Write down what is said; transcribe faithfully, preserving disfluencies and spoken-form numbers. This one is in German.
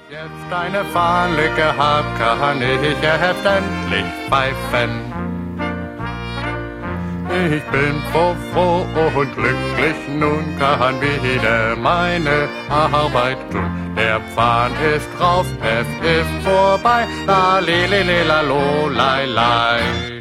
Jetzt eine Fahnenlücke hab, kann ich jetzt endlich pfeifen. Ich bin so froh und glücklich, nun kann wieder meine Arbeit tun. Der Pfahn ist drauf, es ist vorbei, la li li li la lo, lai lai.